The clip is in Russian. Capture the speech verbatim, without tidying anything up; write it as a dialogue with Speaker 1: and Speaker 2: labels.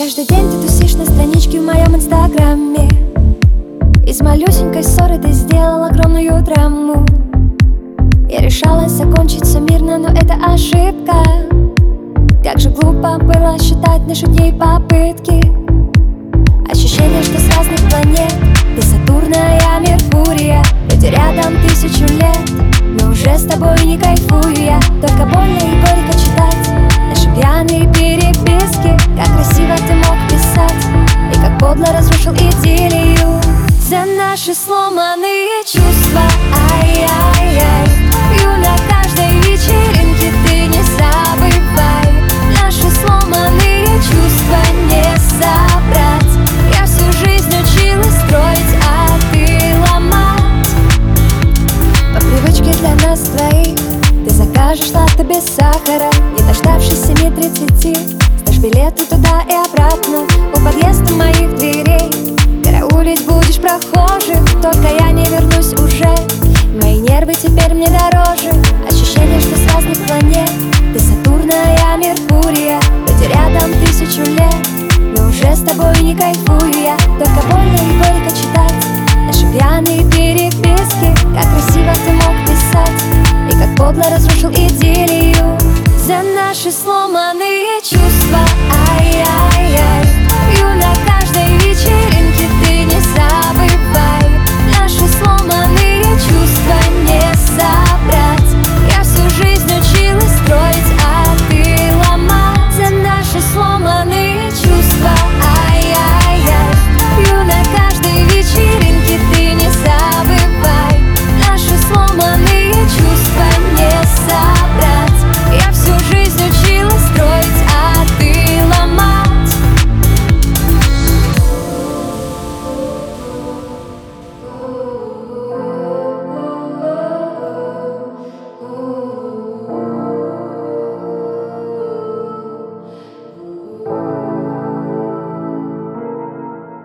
Speaker 1: Каждый день ты тусишь на страничке в моем инстаграме. Из малюсенькой ссоры ты сделал огромную драму. Я решалась закончить все мирно, но это ошибка. Как же глупо было считать наши дни и попытки. Ощущение, что с разных планет. Ты Сатурн, а я Меркурия. Вроде рядом тысячу лет, но уже с тобой не кайфую я. Только больно и горько читать наши пьяные переписки. Как красиво ты мог писать и как подло разрушил идиллию. За наши сломанные чувства, ай-яй-яй. Пью на каждой вечеринке, ты не забывай. Наши сломанные чувства не собрать. Я всю жизнь училась строить, а ты ломать. По привычке для нас двоих ты закажешь латте без сахара. Не дождавшись семи тридцати, сдашь билеты туда и обратно. У подъезда моих дверей караулить будешь прохожих. Только я не вернусь уже. Мои нервы теперь мне дороже. Ощущение, что с разных планет. Ты Сатурн, а я Меркурия. Вроде рядом тысячу лет, но уже с тобой не кайфую я. Только больно и горько читать наши пьяные переписки. Как красиво ты мог писать и как подло разрушил идиллию. За наши сломанные чувства.